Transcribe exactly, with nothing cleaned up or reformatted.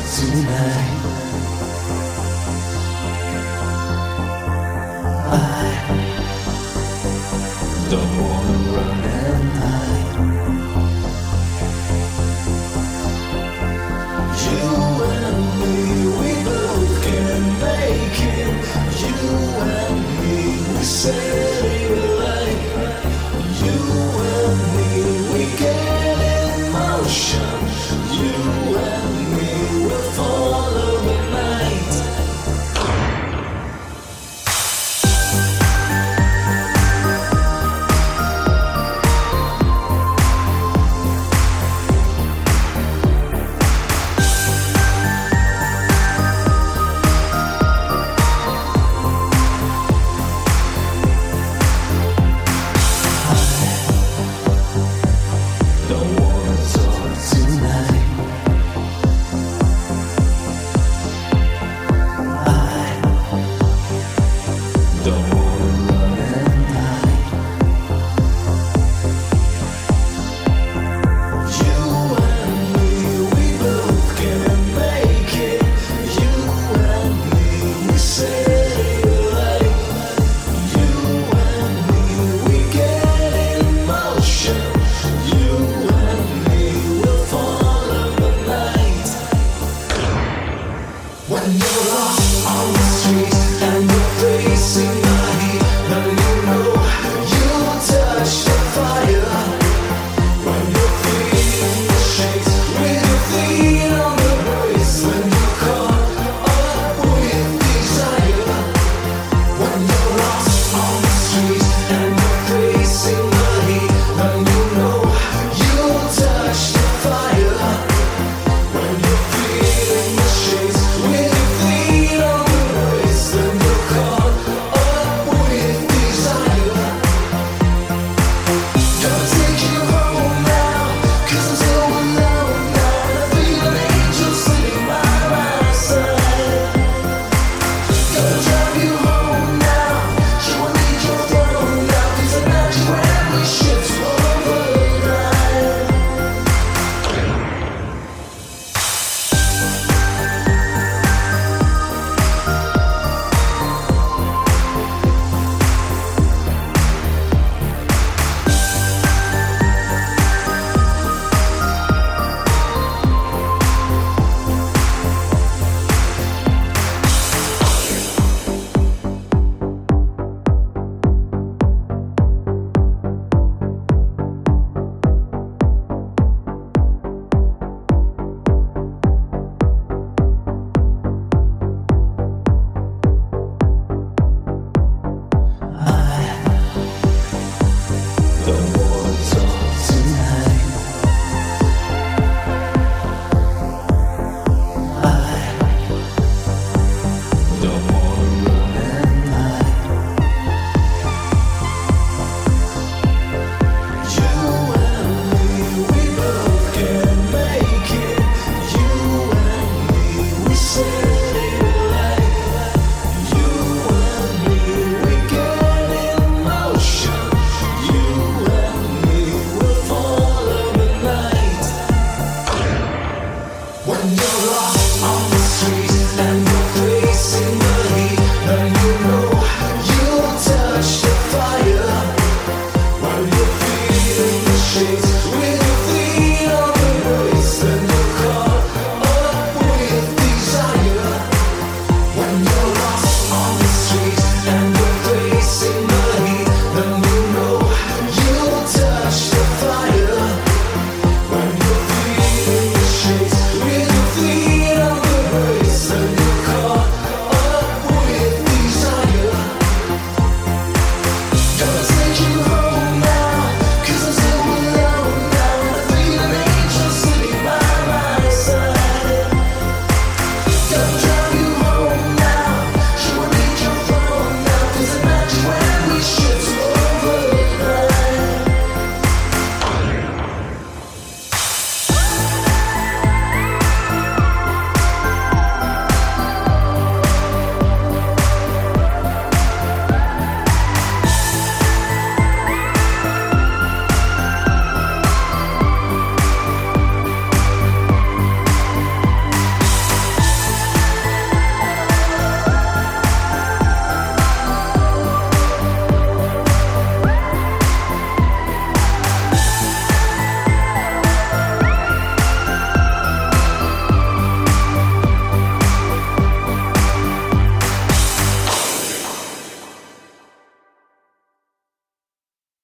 tonight. I don't wanna run and hide. You and me, we both can make it. You and me, we celebrate. You and me, we get in motion. You and me will follow the night. Don't wanna talk tonight. I don't wanna run and hide. You and me, we both can make it. You and me, we celebrate. You and me, we get in motion. You and me will follow the night. When you're lost on the street.